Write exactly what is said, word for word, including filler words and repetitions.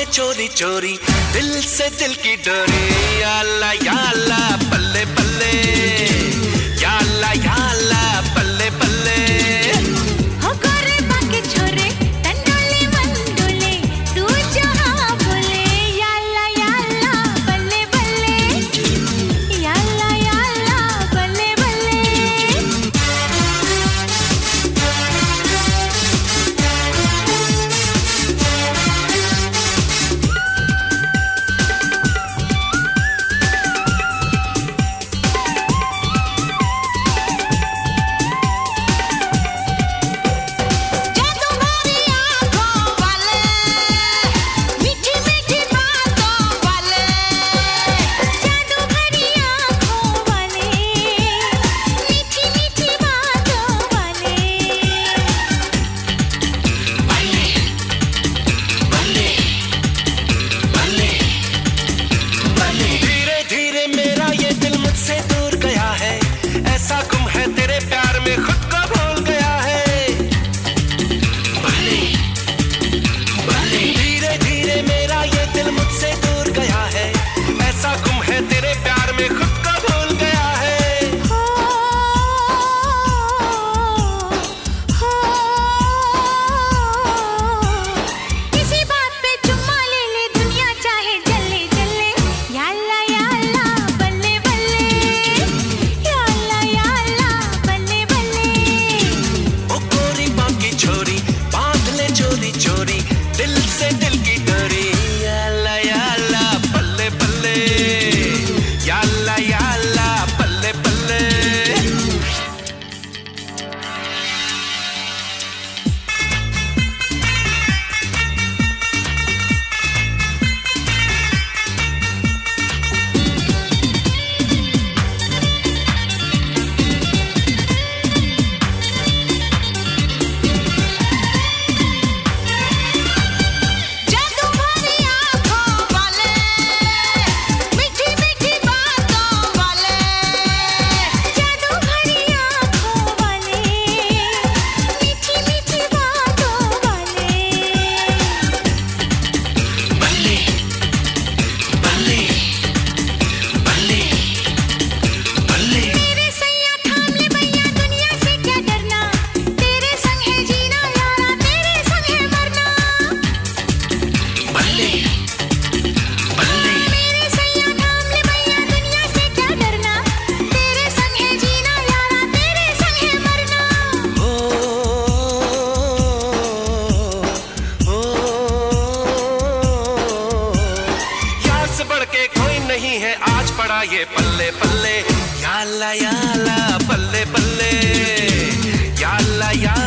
चोरी चोरी दिल से दिल की डोरी। या अल्लाह या अल्लाह बल्ले बल्ले, या अल्लाह या अल्लाह बल्ले बल्ले। हो गोरे बाके छोरे तंडोले मंडोले तू जहां बोले। या अल्लाह या अल्लाह बल्ले बल्ले, या अल्लाह या अल्लाह बल्ले बल्ले। नहीं है आज पड़ा ये पल्ले पल्ले। या अल्लाह या अल्लाह बल्ले बल्ले, या अल्लाह या